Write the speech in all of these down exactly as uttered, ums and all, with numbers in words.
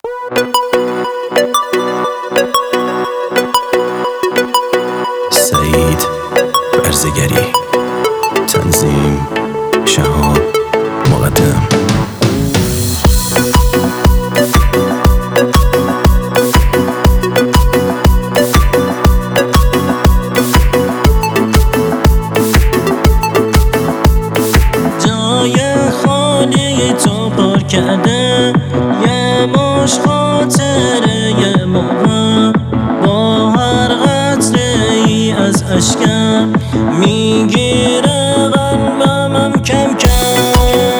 سعید برزگری، تنظیم شهاب مقدم. جای خانه تو پر کرده یه مش خاطره ما، با هر قطره ای از اشکم میگیره قلبم کم کم.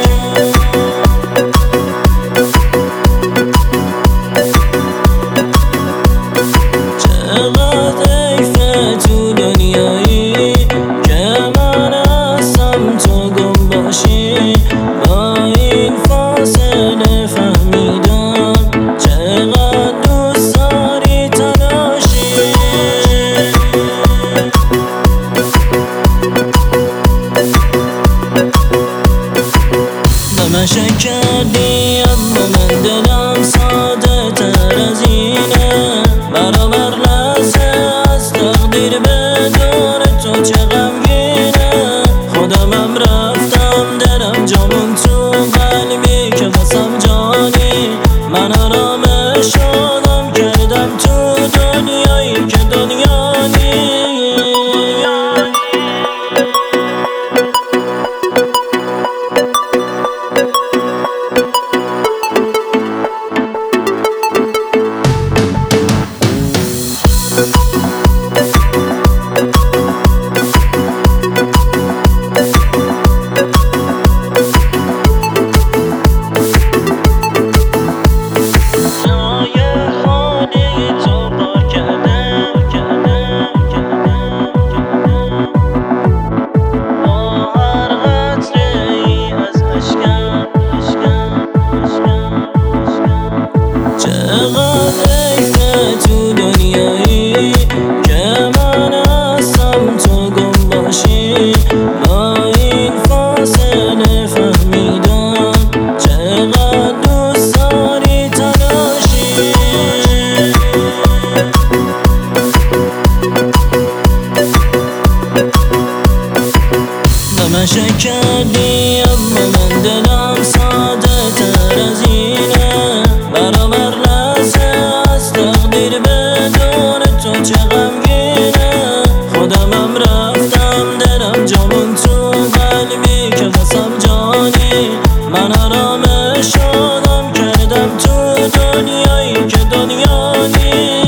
چقدر حیفه تو دنیایی که من هستم تو گم باشی، با این فاصله فهمیدم چقدر دوست داری تنهاشی. به من شک کردی اما من دلم ساده تر از اینه، برابر لحظه از تقدیر بدون تو چه غمگینه. خودمم رفتم دلم جامون تو قلبی که واسم جانی، من آرامش شدم کردم تو دنیایی که دنیا نی. چقدر حیفه تو دنیایی که من هستم تو گم باشی، با این فاصله فهمیدم چقدر دوست داری تنهاشی. به من شک کردی اما من دلم ساده تر از اینه، برابر لحظه از تقدیر بدون تو چه غمگینه. خودمم رفتم دلم جامون تو قلبی که واسم جانی، من آرامش شدم کردم تو دنیایی که دنیا نی.